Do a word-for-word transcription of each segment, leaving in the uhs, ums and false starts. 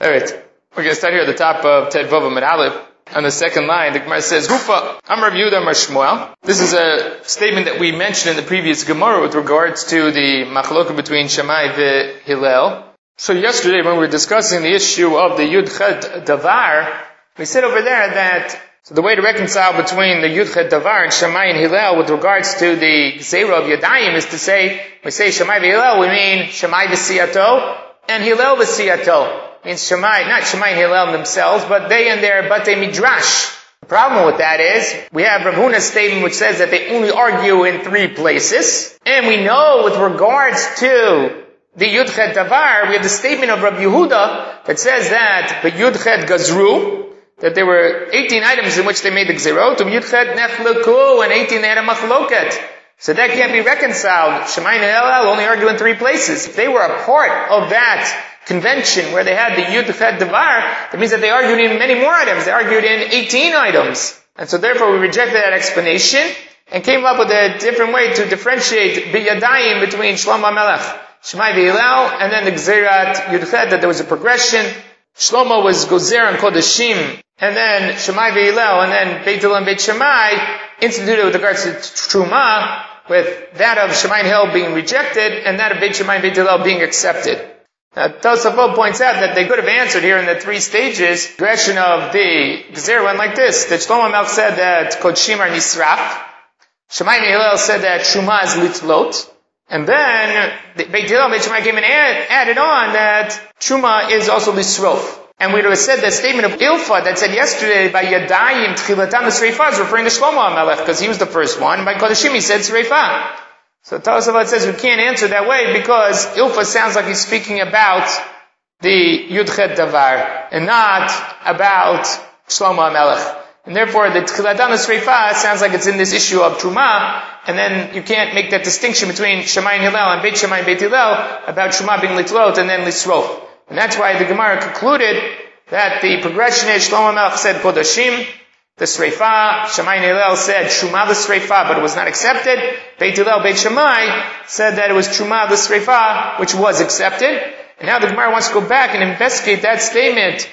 Alright, we're going to start here at the top of Ted Vav Amud Aleph. On the second line, the Gemara says, Hufa, Amar Rav Yehuda Amar Shmuel. This is a statement that we mentioned in the previous Gemara with regards to the machloka between Shammai and Hillel. So yesterday when we were discussing the issue of the Yud Chet Davar, we said over there that so the way to reconcile between the Yud Chet Davar and Shammai and Hillel with regards to the Gzeira of Yadayim is to say, we say Shammai v'Hillel, we mean Shammai v'Siyato and Hillel v'Siyato. Means Shammai, not Shammai and Hillel themselves, but they and their Batei Midrash. The problem with that is, we have Rav Huna's statement which says that they only argue in three places. And we know with regards to the Yud Chet Davar, we have the statement of Rav Yehuda that says that the Yud Chet Gazru, that there were eighteen items in which they made the Gzerot, and Yud Chet Nechleku, and eighteen they had a Machloket. So that can't be reconciled. Shammai and Hillel only argue in three places. If they were a part of that convention where they had the Yud Chet Davar, that means that they argued in many more items. They argued in eighteen items. And so therefore we rejected that explanation and came up with a different way to differentiate B'Yadayim between Shlomo HaMelech, Shammai v'Hillel, and then the Gzerat Yud Chet, that there was a progression. Shlomo was Gozer and Kodashim, and then Shammai v'Hillel, and then Beit Hillel and Beit Shammai instituted with regards to Truma, with that of Shammai and Hillel being rejected, and that of Beit Shammai and Beit Hillel being accepted. Now, Tosafot points out that they could have answered here in the three stages. The direction of the Gezer went like this: that Shlomo Melch said that Kodshim are Nisraf, Shammai and Hillel said that Truma is Litlot, and then Beit Hillel and Beit Shammai came and add, added on that Truma is also Lisrof. And we would have said that statement of Ilfa that said yesterday by Yadayim Tchilatam Sreifa is referring to Shlomo HaMelech because he was the first one, and by Kodashim he said Sreifa. So Tosafot says we can't answer that way because Ilfa sounds like he's speaking about the Yud Chet Davar and not about Shlomo HaMelech. And therefore the Tchilatam Sreifa sounds like it's in this issue of Truma, and then you can't make that distinction between Shammai and Hillel and Beit Shammai and Beit Hillel about Truma being Litlot and then Lisrof. And that's why the Gemara concluded that the progression is Shlomo HaMelech said Kodashim, the Sreifa, Shammai and Hillel said Truma the Sreifa, but it was not accepted. Beit Hillel, Beit Shammai said that it was Truma the Sreifa, which was accepted. And now the Gemara wants to go back and investigate that statement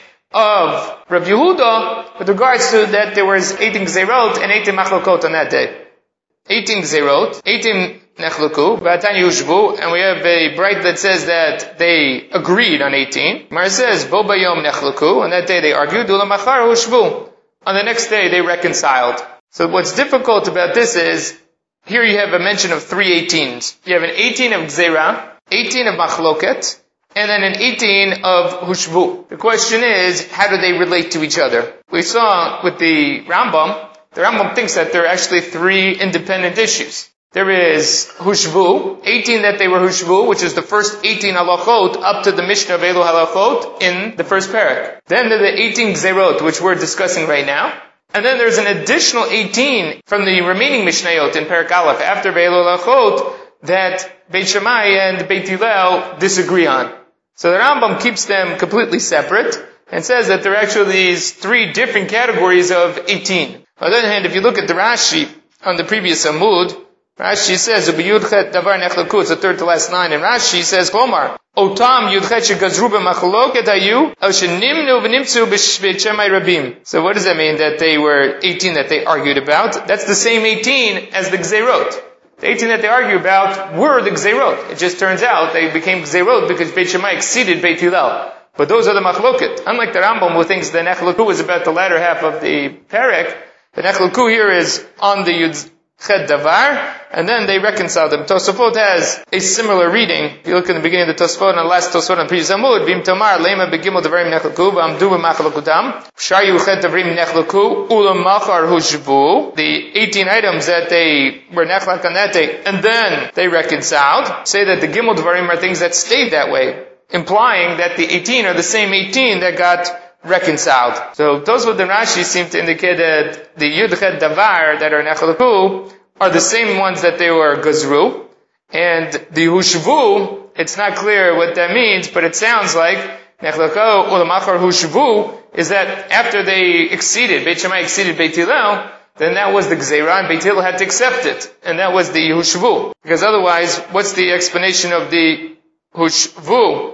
of Rav Yehuda with regards to that there was eighteen Gzerot and eighteen Machlokot on that day. eighteen Gzerot, eighteen Nechluku, Batan Yushvu, and we have a bright that says that they agreed on eighteen. Gemara says, Bo Bayom Nechluku, on that day they argued, Ula Machar Hushvu. On the next day, they reconciled. So what's difficult about this is, here you have a mention of three eighteens. You have an eighteen of Gzeira, eighteen of Machloket, and then an eighteen of Hushvu. The question is, how do they relate to each other? We saw with the Rambam, the Rambam thinks that there are actually three independent issues. There is Hushvu, eighteen that they were Hushvu, which is the first eighteen halachot up to the Mishnah of Elu halachot in the first parak. Then there are the eighteen Gzerot, which we're discussing right now. And then there's an additional eighteen from the remaining Mishnayot in parak Aleph after Elu halachot that Beit Shammai and Beit Hillel disagree on. So the Rambam keeps them completely separate and says that there are actually these three different categories of eighteen. On the other hand, if you look at the Rashi on the previous Amud, Rashi says, "Ubiyud Chet Davar Nechleku." It's the third to last line, and Rashi says, "Klomar Otam Yud Chet Shegazru B'Machloket Hayu El Shenimnu V'Nimtzu B'Shveit Shammai Rabim." So what does that mean that they were eighteen that they argued about? That's the same eighteen as the Gzerot. The eighteen that they argue about were the Gzerot. It just turns out they became Gzerot because Beit Shammai exceeded Beit Hillel. But those are the Machloket. Unlike the Rambam who thinks the Nechleku was about the latter half of the Perek, the Nechleku here is on the Yud Chet Davar, and then they reconcile them. Tosafot has a similar reading. If you look in the beginning of the Tosafot and the last Tosafot on the previous Amud, Vim Tamar Lema Begimel Davarim Nechleku V'Amdu B'Machlokutam Shayu Chet Davarim Nechleku Ulam Machar Hushvu. The eighteen items that they were Nechlak on that day, and then they reconciled, say that the Gimel Davarim are things that stayed that way, implying that the eighteen are the same eighteen that got reconciled. So those with the Rashi seem to indicate that the Yud Chet Davar that are Nechleku are the same ones that they were Gazru, and the Hushvu, it's not clear what that means, but it sounds like Nechleku Ulamachar Hushvu is that after they exceeded, Beit Shammai exceeded Beit Hillel, then that was the Gzeira, and Beit Hillel had to accept it, and that was the Hushvu. Because otherwise, what's the explanation of the Hushvu?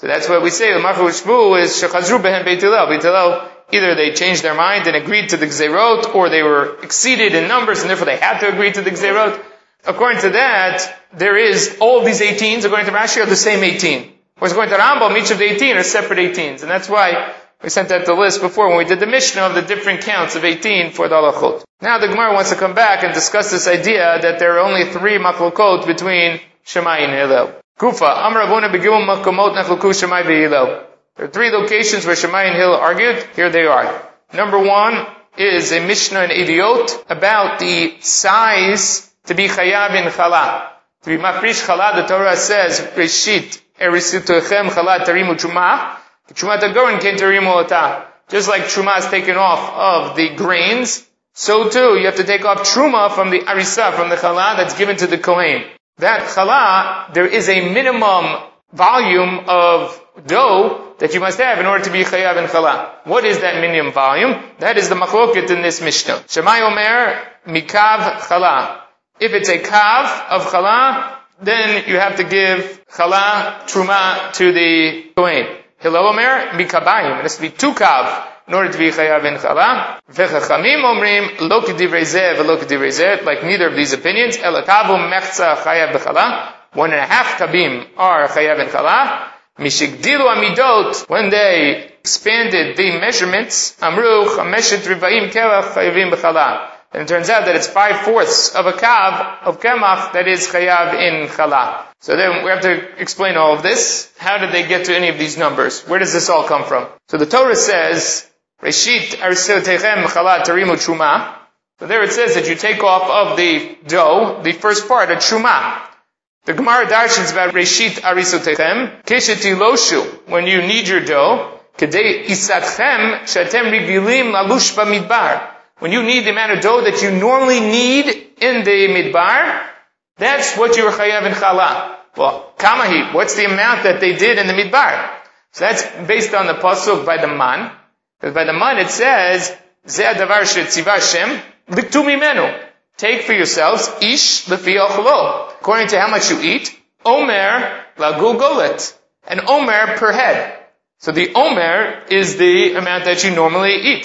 So that's what we say. The Machloek Shmuel is Shechazru behen Beit Hillel. Beit Hillel, either they changed their mind and agreed to the Gzeirot, or they were exceeded in numbers and therefore they had to agree to the Gzeirot. According to that, there is all these eighteens, according to Rashi, are the same eighteen. Whereas according to Rambam, each of the eighteen are separate eighteens. And that's why we sent out the list before when we did the Mishnah of the different counts of eighteen for the halachot. Now the Gemara wants to come back and discuss this idea that there are only three machlokot between Shammai and Hillel. Kufa, Amar Avuna begimel makomot nachloku Shammai ve'Hillel. There are three locations where Shammai and Hillel argued. Here they are. Number one is a Mishnah in Ediot about the size to be chayav in chala. To be mafrish chala, the Torah says, Reshit, erisitochem chala tarimu truma, truma tagorin ken tarimu ota. Just like truma is taken off of the grains, so too you have to take off truma from the arisa, from the chala that's given to the kohen. That chala, there is a minimum volume of dough that you must have in order to be chayav in chala. What is that minimum volume? That is the machloket in this Mishnah. Shammai Omer, mikav chala. If it's a kav of chala, then you have to give chala, truma to the kohen. Hillel Omer, mikabayim. It has to be two kav in order to be chayav in chala. Vechachamim omrim, lo k'divrei zeh v'lo k'divrei zeh, like neither of these opinions. El kavu mechza chayav b'chala. One and a half kabim are chayav in chala. Mishigdilu amidot, when they expanded the measurements, amru chameshet rivaim kelach chayavim b'chala. And it turns out that it's five-fourths of a kav of kemach that is chayav in chala. So then we have to explain all of this. How did they get to any of these numbers? Where does this all come from? So the Torah says, Reshit arisotechem chala tarimu truma. So there it says that you take off of the dough, the first part, a truma. The Gemara darshans about Reshit arisotechem, keshetiloshu, when you knead your dough, kedei isatchem shetem rigilim lalush bamidbar. When you need the amount of dough that you normally need in the midbar, that's what you were chayav in chala. Well, kamahi, what's the amount that they did in the midbar? So that's based on the pasuk by the man. Because by the man it says, Zeh adavar shetzivah Hashem, liktu mimenu. Take for yourselves, ish lefi ochlo. According to how much you eat, omer lagu golet. An omer per head. So the omer is the amount that you normally eat.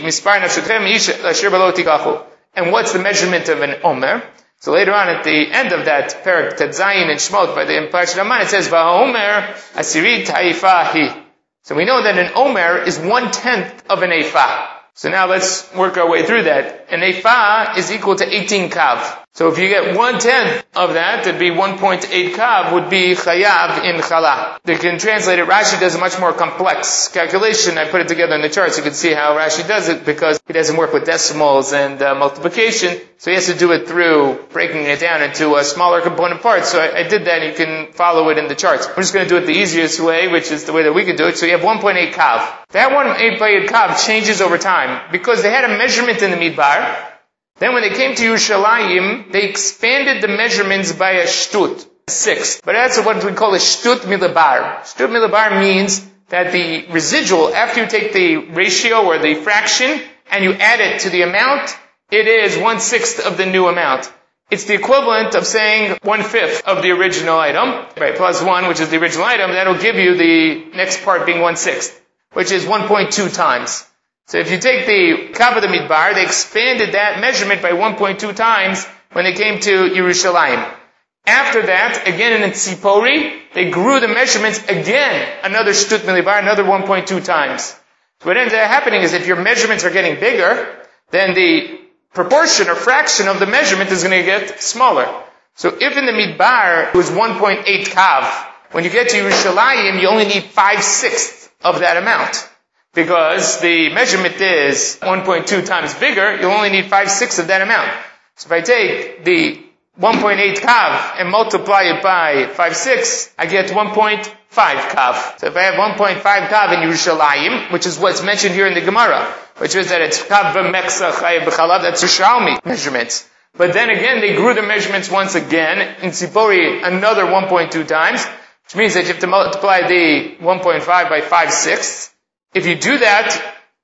And what's the measurement of an omer? So later on at the end of that parak Tetzayin and Shmot by the Parashat Aman, it says, Va'omer asirit haifahi. So we know that an omer is one-tenth of an ephah. So now let's work our way through that. An ephah is equal to eighteen kav. So if you get one-tenth of that, that'd be one point eight kav, would be chayav in chala. They can translate it. Rashi does a much more complex calculation. I put it together in the chart so you can see how Rashi does it, because he doesn't work with decimals and uh, multiplication. So he has to do it through breaking it down into uh, smaller component parts. So I, I did that, and you can follow it in the charts. I'm just going to do it the easiest way, which is the way that we can do it. So you have one point eight kav. That one point eight kav changes over time, because they had a measurement in the midbar. Then when they came to Yerushalayim, they expanded the measurements by a shtut, a sixth. But that's what we call a shtut milabar. Shtut milabar means that the residual, after you take the ratio or the fraction, and you add it to the amount, it is one-sixth of the new amount. It's the equivalent of saying one-fifth of the original item, right, plus one, which is the original item. That'll give you the next part being one-sixth, which is one point two times. So if you take the kav of the midbar, they expanded that measurement by one point two times when they came to Yerushalayim. After that, again in Tzipori, they grew the measurements again, another shtut midbar, another one point two times. So what ends up happening is if your measurements are getting bigger, then the proportion or fraction of the measurement is going to get smaller. So if in the midbar it was one point eight kav, when you get to Yerushalayim, you only need five-sixths of that amount. Because the measurement is one point two times bigger, you'll only need five-sixths of that amount. So if I take the one point eight kav and multiply it by five-sixths, I get one point five kav. So if I have one point five kav in Yerushalayim, which is what's mentioned here in the Gemara, which is that it's kav v'meksa chayav b'chalav, that's Yerushalmi measurements. But then again, they grew the measurements once again, in Tzipori another one point two times, which means that you have to multiply the one point five by five-sixths. If you do that,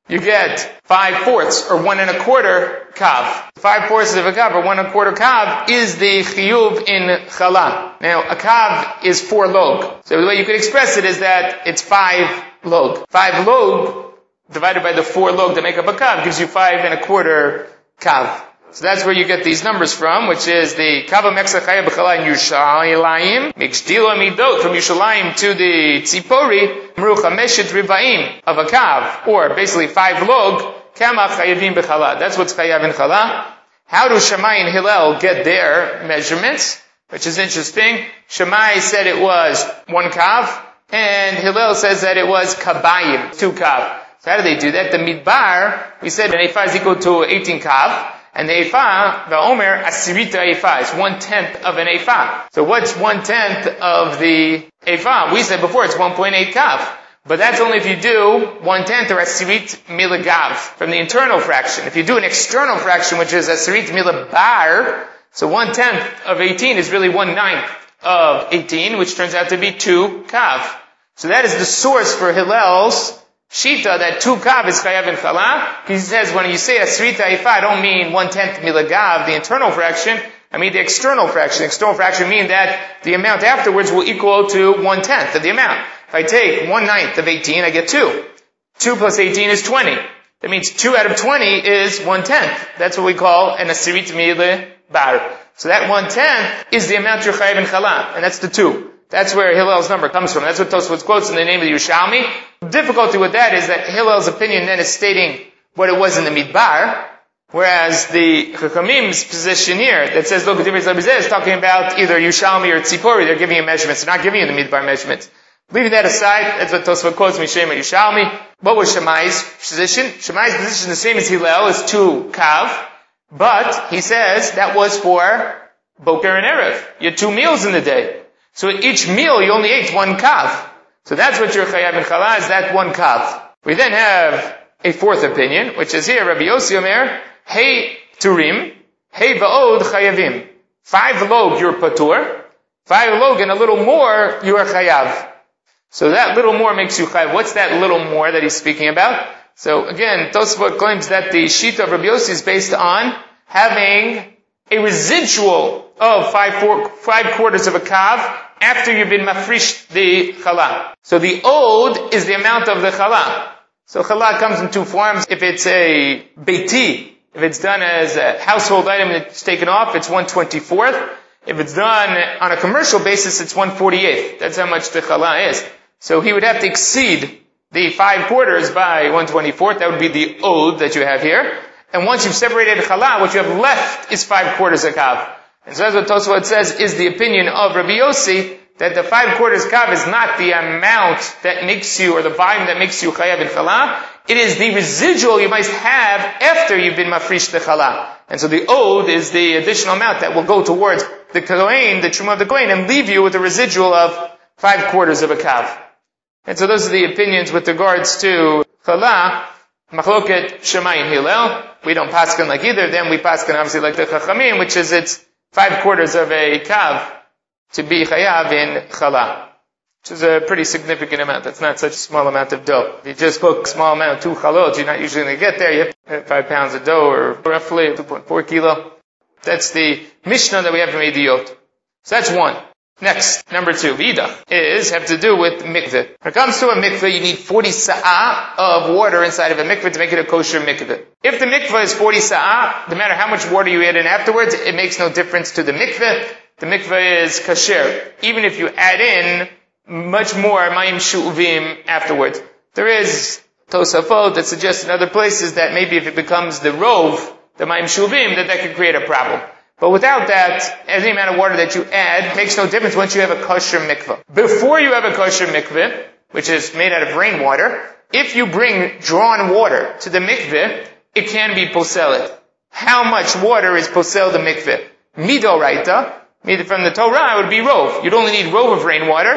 you get five fourths, or one and a quarter kav. Five fourths of a kav, or one and a quarter kav, is the chiyuv in chala. Now, a kav is four log. So the way you could express it is that it's five log. Five log divided by the four log that make up a kav gives you five and a quarter kav. So that's where you get these numbers from, which is the Kava Mexachaya B'chala in Yerushalayim, Mixdila Midot, from Yerushalayim to the Tzipori, Mrucha Meshet Rivaim of a Kav, or basically five log, Kama Chayavim B'chala. That's what's Chayav in Chala. How do Shammai and Hillel get their measurements? Which is interesting. Shammai said it was one Kav, and Hillel says that it was Kabayim, two Kav. So how do they do that? The Midbar, we said an Ephah is equal to eighteen Kav. And the Ephah, the Omer, Asirita Ephah, is one-tenth of an Ephah. So what's one-tenth of the Ephah? We said before it's one point eight kav. But that's only if you do one-tenth or Asirit Milagav from the internal fraction. If you do an external fraction, which is Asirit Milabar, so one-tenth of eighteen is really one-ninth of eighteen, which turns out to be two kav. So that is the source for Hillel's Shita, that two kav is chayav in chala. He says when you say asrita ifa, I don't mean one-tenth milagav, the internal fraction. I mean the external fraction. External fraction mean that the amount afterwards will equal to one-tenth of the amount. If I take one-ninth of eighteen, I get two. two plus eighteen is twenty. That means two out of twenty is one-tenth. That's what we call an asirit milabar. So that one-tenth is the amount you're chayav in chala, and that's the two. That's where Hillel's number comes from. That's what Tosfos quotes in the name of the Yerushalmi. The difficulty with that is that Hillel's opinion then is stating what it was in the Midbar, whereas the Chachamim's position here that says, look, is talking about either Yerushalmi or Tzipori. They're giving you measurements. They're not giving you the Midbar measurements. Leaving that aside, that's what Tosfos quotes Mishem and Yerushalmi. What was Shammai's position? Shammai's position is the same as Hillel, is two kav, but he says that was for Boker and Erev. You had two meals in the day. So each meal you only ate one kav. So that's what your chayav in chala is, that one kav. We then have a fourth opinion, which is here, Rabbi Yossi Omer, hey turim, hey va'od chayavim. Five log you're patur, five log and a little more you are chayav. So that little more makes you chayav. What's that little more that he's speaking about? So again, Tosfot claims that the shita of Rabbi Yossi is based on having a residual of five, four, five quarters of a kav after you've been mafrish the chala. So the od is the amount of the chala. So chala comes in two forms. If it's a beiti, if it's done as a household item and it's taken off, it's one twenty-fourth. If it's done on a commercial basis, it's one forty-eighth. That's how much the chala is. So he would have to exceed the five quarters by one twenty-fourth. That would be the od that you have here. And once you've separated chala, what you have left is five quarters of kav. And so that's what Tosfot says is the opinion of Rabbi Yossi, that the five quarters kav is not the amount that makes you, or the volume that makes you chayav in chala. It is the residual you must have after you've been mafrish the chala. And so the od is the additional amount that will go towards the kohen, the truma of the kohen, and leave you with a residual of five quarters of a kav. And so those are the opinions with regards to chala. Machloket Shammai and Hillel. We don't paskin like either of them. We paskin obviously like the Chachamim, which is it's five quarters of a kav to be chayav in chala, which is a pretty significant amount. That's not such a small amount of dough. If you just cook a small amount, two chalot, you're not usually going to get there. You have five pounds of dough, or roughly two point four kilo. That's the Mishnah that we have from Ediyot. So that's one. Next, number two, Vidach, is have to do with mikveh. When it comes to a mikveh, you need forty sa'ah of water inside of a mikveh to make it a kosher mikveh. If the mikveh is forty sa'ah, no matter how much water you add in afterwards, it makes no difference to the mikveh. The mikveh is kasher, even if you add in much more mayim shu'uvim afterwards. There is Tosafot that suggests in other places that maybe if it becomes the rov, the mayim shu'uvim, that that could create a problem. But without that, any amount of water that you add makes no difference once you have a kosher mikveh. Before you have a kosher mikveh, which is made out of rainwater, if you bring drawn water to the mikveh, it can be poselet. How much water is posel the mikveh? Midoraita, from the Torah, it would be rov. You'd only need rov of rainwater.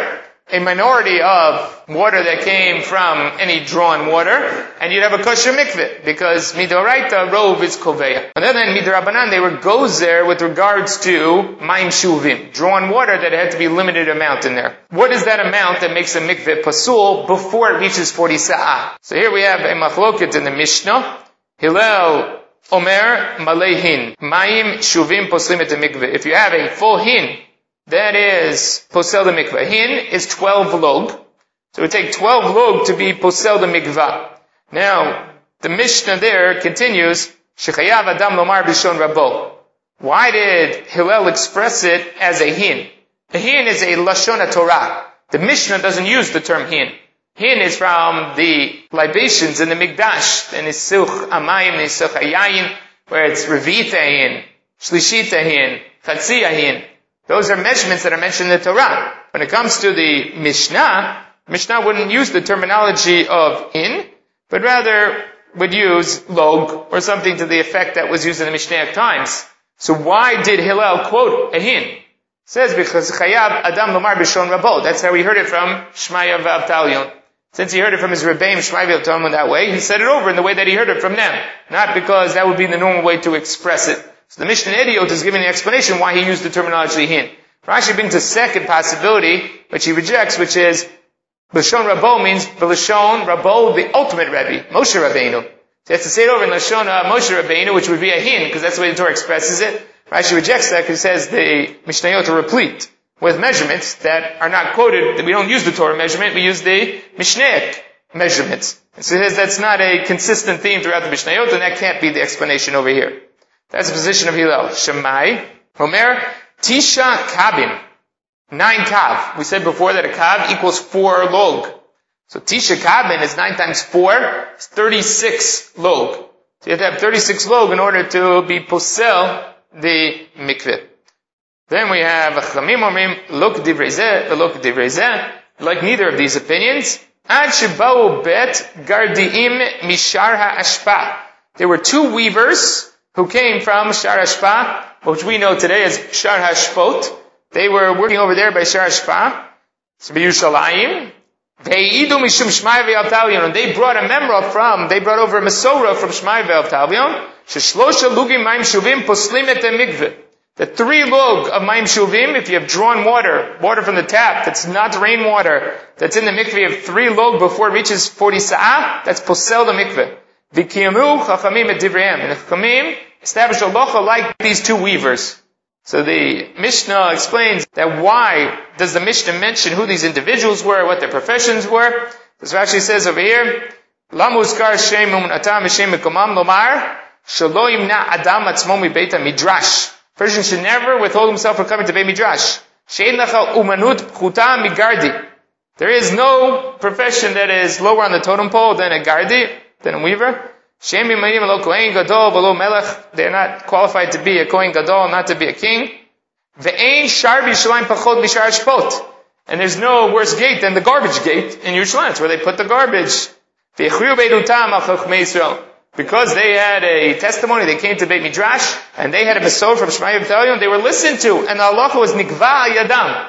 a minority of water that came from any drawn water, and you'd have a kosher mikveh, because midoraita rov is koveya. On the other hand, midorabanan, they were gozer with regards to mayim shuvim, drawn water that had to be a limited amount in there. What is that amount that makes a mikveh pasul before it reaches forty sa'ah? So here we have a machloket in the Mishnah. Hillel Omer Malehin Mayim Shuvim Poslim et mikveh. If you have a full hin, that is posel the mikveh. Hin is twelve log. So it would take twelve log to be posel the mikveh. Now, the Mishnah there continues, Shechayav Adam Lomar Bishon Rabo. Why did Hillel express it as a hin? A hin is a Lashon HaTorah. The Mishnah doesn't use the term hin. Hin is from the libations in the Mikdash, the Nisuch Amayim, Nisuch Ayayin, where it's Revita hin, Shlishita hin, Chatzia hin. Those are measurements that are mentioned in the Torah. When it comes to the Mishnah, Mishnah wouldn't use the terminology of hin, but rather would use log, or something to the effect that was used in the Mishnah times. So why did Hillel quote a hin? It says, because Chayab Adam Lomar Bishon Rabo. That's how he heard it from Shmaya V'Avtalion. Since he heard it from his Rebbeim, Shmaya V'Avtalion that way, he said it over in the way that he heard it from them. Not because that would be the normal way to express it. So the Mishnah Idiot is giving the explanation why he used the terminology hin. Rashi brings a second possibility, which he rejects, which is, Lashon Rabo means, Lashon Rabo, the ultimate Rebbe, Moshe Rabbeinu. So he has to say it over in Lashon uh, Moshe Rabbeinu, which would be a hin, because that's the way the Torah expresses it. Rashi rejects that because he says the Mishnayot are replete with measurements that are not quoted. We don't use the Torah measurement, we use the Mishnaic measurements. And so he says that's not a consistent theme throughout the Mishnayot, and that can't be the explanation over here. That's the position of Hillel. Shemai, Homer, Tisha Kabim. Nine kav. We said before that a kav equals four log. So Tisha Kabin is nine times four, it's thirty-six log. So you have to have thirty-six log in order to be posel the mikveh. Then we have Chamim Omrim, Lok Divrei Zeh, Lok Divrei Zeh. Like neither of these opinions. Ad Shebau Bet Gardiim Mishar HaAshpa. There were two weavers who came from Shar HaShpa, which we know today as Shar HaShpot. They were working over there by Shar HaShpa. So Yerushalayim. Ve'idu Mishum Shmai Ve'Avtalion. And they brought a memra from, they brought over a Masorah from Shmai Ve'Avtalion. Sheshlosha Lugim Maim Shuvim Poslim et Mikveh. The three log of Maim Shuvim, if you have drawn water, water from the tap, that's not rainwater, that's in the mikveh of three log before it reaches forty sa'ah, that's posel the mikveh. V'kiyamu chachamim et divreim. And the chachamim established a locha like these two weavers. So the Mishnah explains that why does the Mishnah mention who these individuals were, what their professions were. This actually says over here, Lamuzkar shem u'mnatam v'shem mekomam lomar shelo yimna adam atzmo mibeit midrash. A person should never withhold himself from coming to Beit Midrash. Shein lecha umanut pchuta migardi. There is no profession that is lower on the totem pole than a gardi, than a weaver. Shein bimayim lo kohen gadol v'lo melech. They are not qualified to be a kohen gadol, not to be a king. Ve'ein shar b'Yerushalayim pachot mishar shpot. And there's no worse gate than the garbage gate in Yerushalayim. It's where they put the garbage. Ve'echriu beidutam al chachmei Yisrael. Because they had a testimony, they came to Beit Midrash, and they had a Masorah from Shmai V'Avtalion, they were listened to, and the halacha was Nikva Yadam.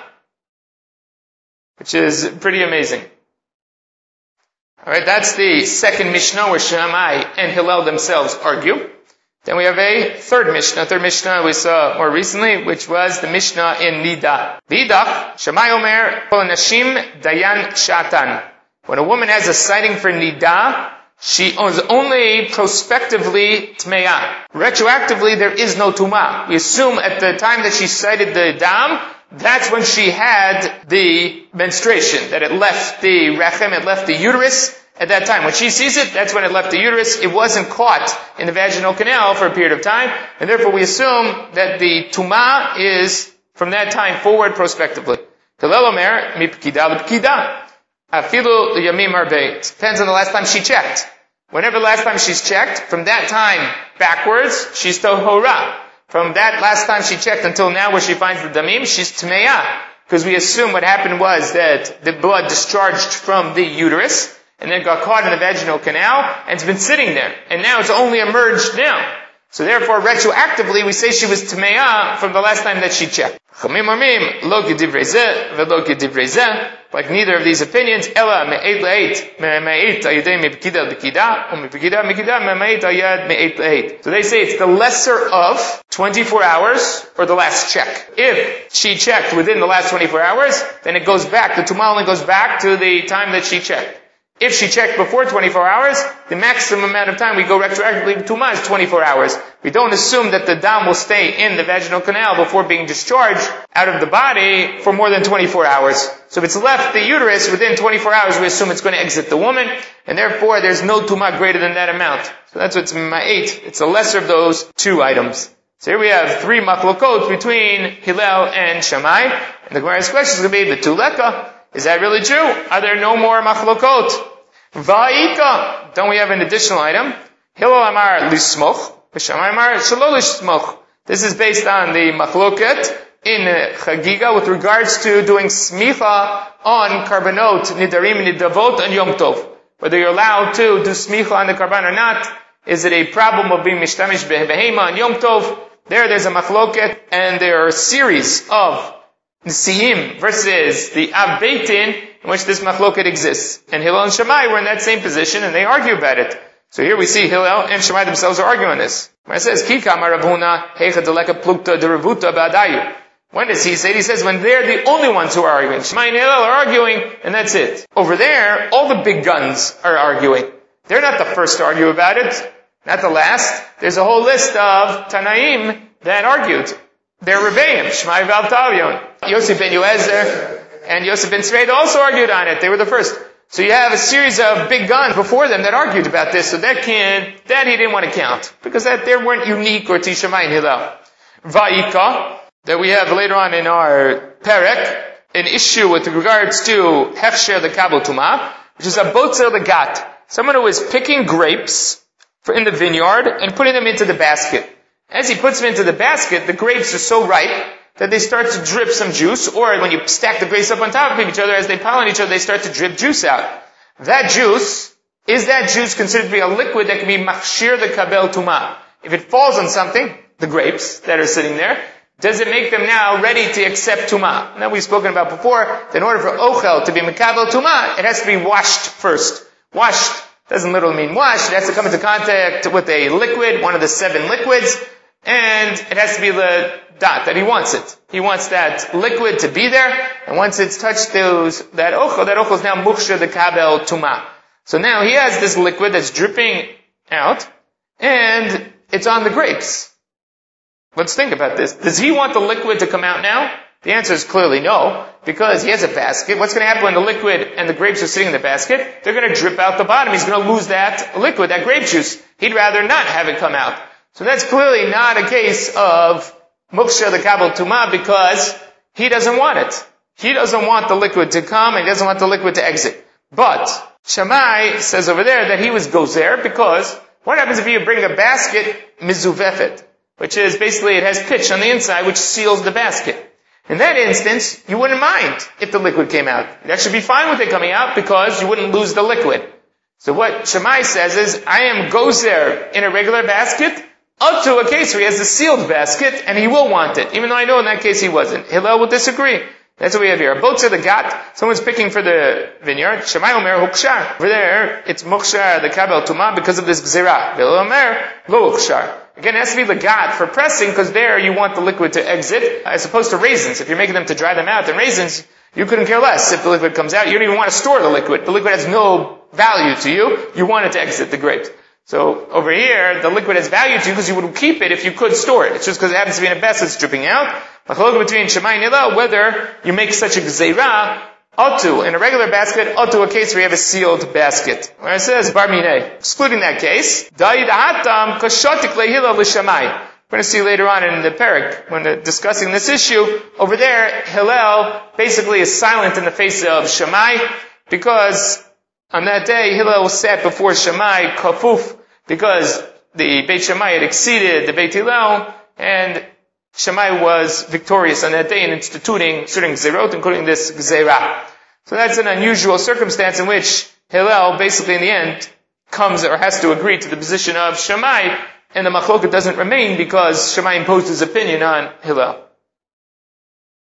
Which is pretty amazing. Alright, that's the second Mishnah where Shammai and Hillel themselves argue. Then we have a third Mishnah. Third Mishnah we saw more recently, which was the Mishnah in Nida. Vidach, Shammai Omer, Kol Nashim Dayan Shatan. When a woman has a sighting for Nida, she is only prospectively tmeah. Retroactively, there is no tumah. We assume at the time that she sighted the dam, that's when she had the menstruation, that it left the rechem, it left the uterus at that time. When she sees it, that's when it left the uterus. It wasn't caught in the vaginal canal for a period of time, and therefore we assume that the tumah is from that time forward prospectively. Hillel Omer, mipkida l'pkida. Afilu yamim arbeit. Depends on the last time she checked. Whenever the last time she's checked, from that time backwards, she's tohora. From that last time she checked until now where she finds the damim, she's tmeah. Because we assume what happened was that the blood discharged from the uterus, and then got caught in the vaginal canal, and it's been sitting there. And now it's only emerged now. So therefore, retroactively, we say she was tmeah from the last time that she checked. Chachamim omrim, lo kedivrei zeh, velo kedivrei zeh, like neither of these opinions, ela me'et le'et, me'et ayadei me'pekida l'pekida, or me'pekida me'pekida, me'et ayad me'et le'et. So they say it's the lesser of twenty-four hours, or the last check. If she checked within the last twenty-four hours, then it goes back, the tumah only goes back to the time that she checked. If she checked before twenty-four hours, the maximum amount of time we go retroactively to tumah is twenty-four hours. We don't assume that the dam will stay in the vaginal canal before being discharged out of the body for more than twenty-four hours. So if it's left the uterus within twenty-four hours, we assume it's going to exit the woman, and therefore there's no tumah greater than that amount. So that's what's ma'et. It's the lesser of those two items. So here we have three machlokot between Hillel and Shammai, and the Gemara's question is going to be the tuleka. Is that really true? Are there no more machlokot? Va'ika. Don't we have an additional item? Hillel amar lismoch, v'Shammai amar shelo lismoch. This is based on the machloket in Chagiga with regards to doing smicha on karbanot, nidarim, nidavot, and yom tov. Whether you're allowed to do smicha on the karban or not, is it a problem of being mishtamish behema on yom tov? There, there's a machloket, and there are a series of Nesiim versus the Av Beitin in which this machloket exists. And Hillel and Shammai were in that same position and they argue about it. So here we see Hillel and Shammai themselves are arguing this. When it says, Kika Maravuna, Heicha Deleka Plukta Deravuta Badayu. When does he say it? He says when they're the only ones who are arguing. Shammai and Hillel are arguing and that's it. Over there, all the big guns are arguing. They're not the first to argue about it. Not the last. There's a whole list of Tanaim that argued. They're Rebbeim, Shammai Valtavion. Yosef ben Yoezer and Yosef ben Tzveid also argued on it. They were the first. So you have a series of big guns before them that argued about this. So that can, that he didn't want to count. Because that they weren't unique or to Shammai and Hillel. Va'ika, that we have later on in our Perek, an issue with regards to Hefsher the Kabel Tumah, which is a Botzer the Gat. Someone who is picking grapes for in the vineyard and putting them into the basket. As he puts them into the basket, the grapes are so ripe that they start to drip some juice, or when you stack the grapes up on top of each other, as they pile on each other, they start to drip juice out. That juice, is that juice considered to be a liquid that can be machshir the kabel tumah? If it falls on something, the grapes that are sitting there, does it make them now ready to accept tumah? Now we've spoken about before, that in order for ochel to be mekabel tumah, it has to be washed first. Washed doesn't literally mean washed, it has to come into contact with a liquid, one of the seven liquids, and it has to be the dot that he wants it. He wants that liquid to be there, and once it's touched those, that ochel, that ochel is now muksha the kabel tumah. So now he has this liquid that's dripping out, and it's on the grapes. Let's think about this. Does he want the liquid to come out now? The answer is clearly no, because he has a basket. What's going to happen when the liquid and the grapes are sitting in the basket? They're going to drip out the bottom. He's going to lose that liquid, that grape juice. He'd rather not have it come out. So that's clearly not a case of muksha the kabel tumah because he doesn't want it. He doesn't want the liquid to come and he doesn't want the liquid to exit. But Shammai says over there that he was gozer because what happens if you bring a basket mizuvefet, which is basically it has pitch on the inside which seals the basket. In that instance, you wouldn't mind if the liquid came out. You'd actually be fine with it coming out because you wouldn't lose the liquid. So what Shammai says is, I am gozer in a regular basket up to a case where he has a sealed basket, and he will want it, even though I know in that case he wasn't. Hillel will disagree. That's what we have here. Both to the gat, someone's picking for the vineyard. Shammai omer hukshar. Over there, it's mukshar, the kabel tumah, because of this gzera. Hillel omer lo hukshar. Again, it has to be the gat for pressing, because there you want the liquid to exit, as opposed to raisins. If you're making them to dry them out, then raisins, you couldn't care less if the liquid comes out. You don't even want to store the liquid. The liquid has no value to you. You want it to exit the grapes. So over here, the liquid has value to you because you would keep it if you could store it. It's just because it happens to be in a basket that's dripping out. Between Shammai and Hillel, whether you make such a gzeira, otu, in a regular basket, otu, a case where you have a sealed basket. Where it says, bar mineh, excluding that case, da'id hatam kashotik lehillel l'shammai. We're going to see later on in the Perek, when they're discussing this issue, over there, Hillel basically is silent in the face of Shammai, because on that day, Hillel sat before Shammai, kafuf, because the Beit Shammai had exceeded the Beit Hillel, and Shammai was victorious on that day in instituting certain gzerot, including this gzeira. So that's an unusual circumstance in which Hillel, basically in the end, comes or has to agree to the position of Shammai, and the machloket doesn't remain because Shammai imposed his opinion on Hillel.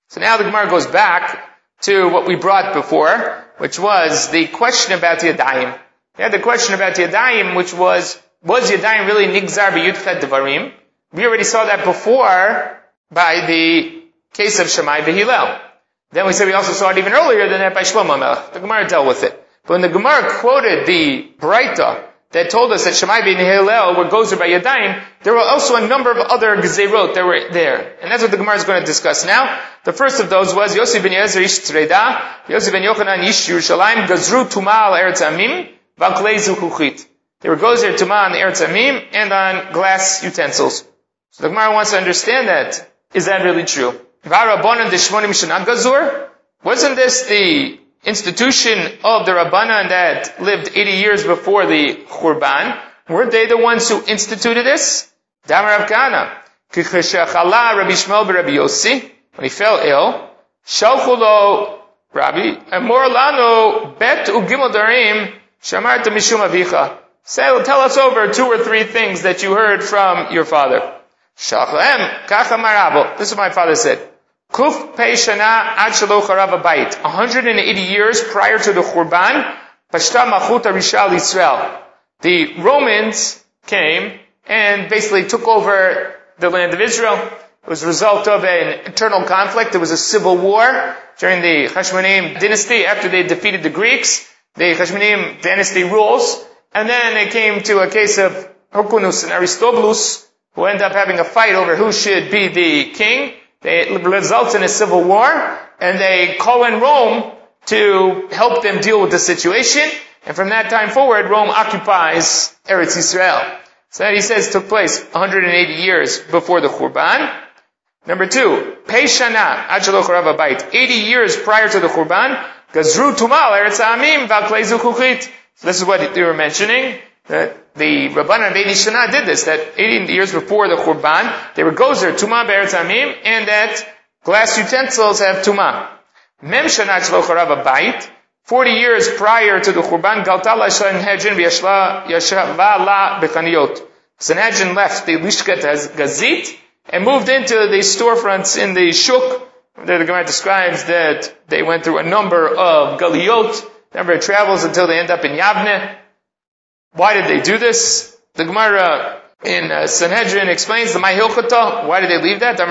So now the Gemara goes back to what we brought before, which was the question about Yadayim. We had the question about Yadayim, which was, was Yadayim really Nigzar b'Yudchet Devarim? We already saw that before by the case of Shammai v'Hillel. Then we said we also saw it even earlier than that by Shlomo Melech. The Gemara dealt with it. But when the Gemara quoted the Braita that told us that Shammai ben Hillel were gozer by Yadayim, there were also a number of other gezerot that were there. And that's what the Gemara is going to discuss now. The first of those was Yossi ben Yezer ish Tzreda, Yossi ben Yochanan ish Yerushalayim, gazru tuma al Eretz Amim, v'al zuchuchit. They were gozer tuma on the Eretz Amim and on glass utensils. So the Gemara wants to understand that. Is that really true? V'arabonan deshmonim shanat gazur? Wasn't this the institution of the Rabbanan that lived eighty years before the Churban? Weren't they the ones who instituted this? Damar Rav Kana. K'cheshachala Rabbi Shmuel b'Rabbi Yossi, when he fell ill, shalchu lo Rabbi, amor lanu bet ugimel darim shamarta mishum avicha. Say, tell us over two or three things that you heard from your father. Shalchem kacha marabo. This is what my father said. Kuf pei shana ad shelo charav habayit. one hundred eighty years prior to the Churban, pashta malchut harisha Yisrael. The Romans came and basically took over the land of Israel. It was a result of an internal conflict. There was a civil war during the Hashmonaim dynasty after they defeated the Greeks. The Hashmonaim dynasty rules. And then it came to a case of Hyrcanus and Aristobulus, who ended up having a fight over who should be the king. It results in a civil war, and they call in Rome to help them deal with the situation. And from that time forward, Rome occupies Eretz Yisrael. So that, he says, took place one hundred eighty years before the Churban. Number two, Pei Shana, Ad Shelo Charav Habayit. eighty years prior to the Churban, Gazru Tumal Eretz Ha'amim V'al Klei Zuchuchit. So this is what they were mentioning, that the Rabbanan of eighty Shana did this, that eighty years before the Churban, they were gozer Tumah Be'eretz Ha'amim, and that glass utensils have Tumah. Mem Shana Shelo Charav Habayit. forty years prior to the Churban, Galtala Sanhedrin Yashava La Bechaniot. Sanhedrin left the Lishkat Gazit and moved into the storefronts in the Shuk. There the Gemara describes that they went through a number of Galiot, number of travels until they end up in Yavne. Why did they do this? The Gemara in uh, Sanhedrin explains the Mahilchata. Why did they leave that?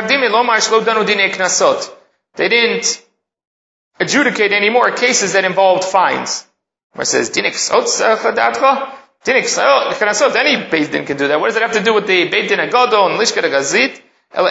They didn't adjudicate any more cases that involved fines. Where it says, Dinik Sot Dinik any Beit Din can do that. What does it have to do with the Beit Din Agodo and Lishkat Gazit?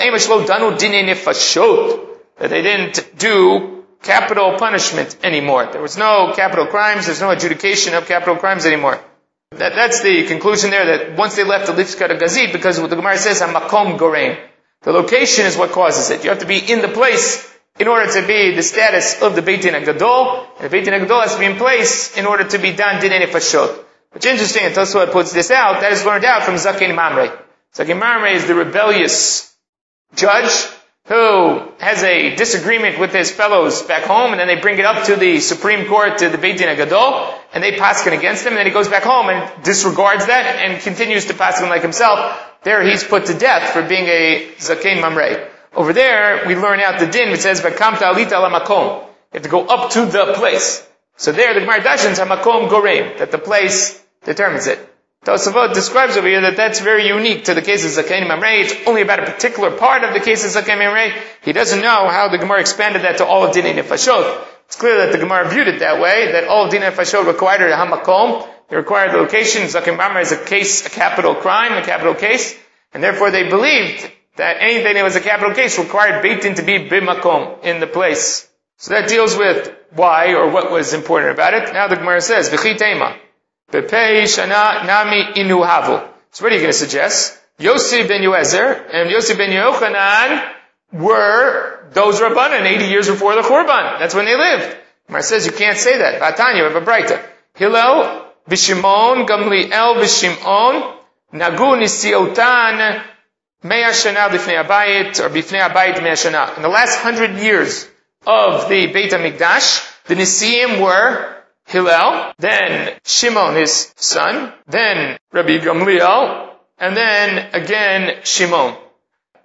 That they didn't do capital punishment anymore. There was no capital crimes, there's no adjudication of capital crimes anymore. That, that's the conclusion there, that once they left the Lishkat Gazit, because what the Gemara says, Hamakom Gorein. The location is what causes it. You have to be in the place in order to be the status of the Beit Din HaGadol, and the Beit Din HaGadol has to be in place in order to be done Dinei Nefashot. Which is interesting, and Tosfot puts this out, that is learned out from Zaken Mamre. Zaken Mamre is the rebellious judge who has a disagreement with his fellows back home, and then they bring it up to the Supreme Court, to the Beit Din HaGadol, and they paskin against him, and then he goes back home and disregards that, and continues to paskin like himself. There he's put to death for being a Zaken Mamre. Over there, we learn out the din, which says, V'kamta alita ala makom. You have to go up to the place. So there, the Gemara dashens hamakom goreim, that the place determines it. Tosafot describes over here that that's very unique to the case of Zaken Mamre. It's only about a particular part of the case of Zaken Mamre. He doesn't know how the Gemara expanded that to all of Dinei Nefashot. It's clear that the Gemara viewed it that way, that all of Dinei Nefashot required a hamakom. They required the location. Zaken Mamre is a case, a capital crime, a capital case, and therefore they believed that anything that was a capital case required Beit Din to be bimakom, in the place. So that deals with why or what was important about it. Now the Gemara says, V'chi tema, Bepei shana nami inu havu. So what are you going to suggest? Yossi ben Yoezer and Yossi ben Yochanan were those Rabbanan eighty years before the Churban. That's when they lived. The Gemara says you can't say that. Vatanya, you have a braita. Hillel, B'Shimon, Gamliel, B'Shimon, Nagu nisiotan, Mea Shana Bifnei Abayit, or Bifnei Abayit Mea Shana. In the last hundred years of the Beit HaMikdash, the Nisiim were Hillel, then Shimon, his son, then Rabbi Gamliel, and then again Shimon.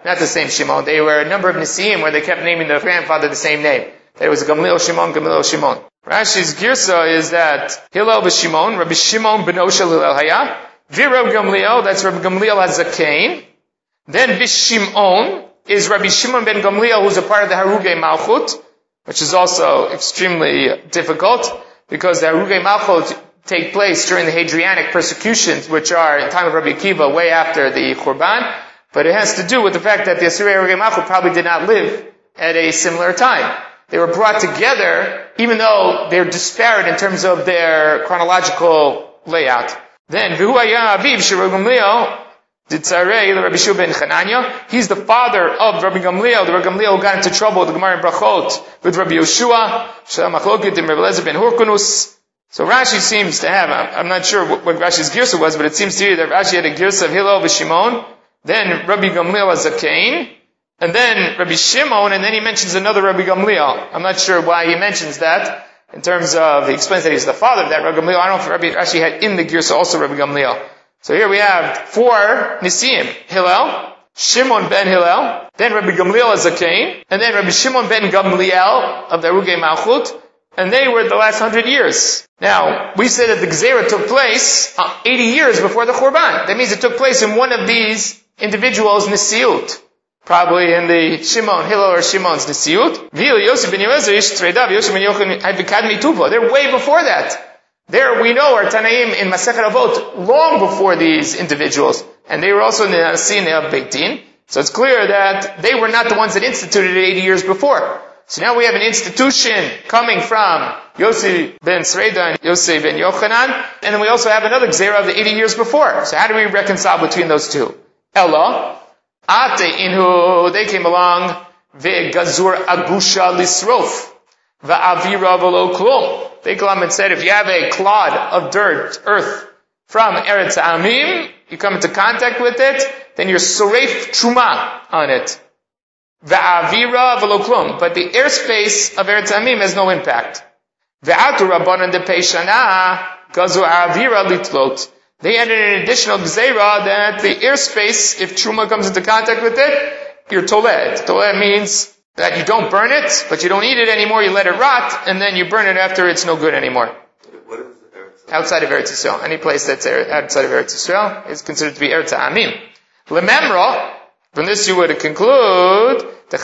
not the same Shimon. They were a number of Nisiim where they kept naming the grandfather the same name. That it was Gamliel Shimon, Gamliel Shimon. Rashi's Girsa is that Hillel b'Shimon, Rabbi Shimon b'no shel Hillel haya, V'Rab Gamliel, that's Rabbi Gamliel HaZakein. Then B'Shimon is Rabbi Shimon ben Gamliel, who's a part of the Harugei Malchut, which is also extremely difficult, because the Harugei Malchut take place during the Hadrianic persecutions, which are in time of Rabbi Akiva, way after the Churban. But it has to do with the fact that the Assyrian Harugei Malchut probably did not live at a similar time. They were brought together, even though they're disparate in terms of their chronological layout. Then, V'hu haya aviv shel Rabbi Gamliel, Ditzarei Rabbi Shua ben Chananya. He's the father of Rabbi Gamliel, the Rabbi Gamliel who got into trouble with the Gemara in Brachot with Rabbi Yoshua, Shel Machlokit and Rabbi Eliezer ben Hurkunus. So Rashi seems to have, I'm not sure what, what Rashi's girsa was, but it seems to me that Rashi had a girsa of Hillel v'Shimon, then Rabbi Gamliel HaZakein, and then Rabbi Shimon, and then he mentions another Rabbi Gamliel. I'm not sure why he mentions that, in terms of, he explains that he's the father of that Rabbi Gamliel. I don't know if Rabbi Rashi had in the girsa also Rabbi Gamliel. So here we have four Nisiim. Hillel, Shimon ben Hillel, then Rabbi Gamliel HaZakein, and then Rabbi Shimon ben Gamliel of the Harugei Malchut, and they were the last hundred years. Now, we say that the Gzeira took place uh, eighty years before the Churban. That means it took place in one of these individuals' Nisiut. Probably in the Shimon, Hillel or Shimon's Nisiut. They're way before that. There we know are Tanaim in Masechet Avot long before these individuals. And they were also in the Nasiim of Beit Din. So it's clear that they were not the ones that instituted it eighty years before. So now we have an institution coming from Yossi ben Sreida and Yossi ben Yochanan, and then we also have another Gzeira of the eighty years before. So how do we reconcile between those two? Ella, Ate inhu, they came along, ve'gazur agusha lisrof, va'avira v'lo klum. They come and said, if you have a clod of dirt, earth, from Eretz Amim, you come into contact with it, then you're soreif truma on it. Va'avira v'lo klum. But the airspace of Eretz Amim has no impact. Ve'atu rabbanan de peishana, gazu avira litlot. They added an additional gzeira that the airspace, if truma comes into contact with it, you're toled. Toled means that you don't burn it, but you don't eat it anymore, you let it rot, and then you burn it after it's no good anymore. What is Eretz? Outside of Eretz Yisrael. Any place that's outside of Eretz Yisrael is considered to be Eretz Amim. Lememra, from this you would conclude,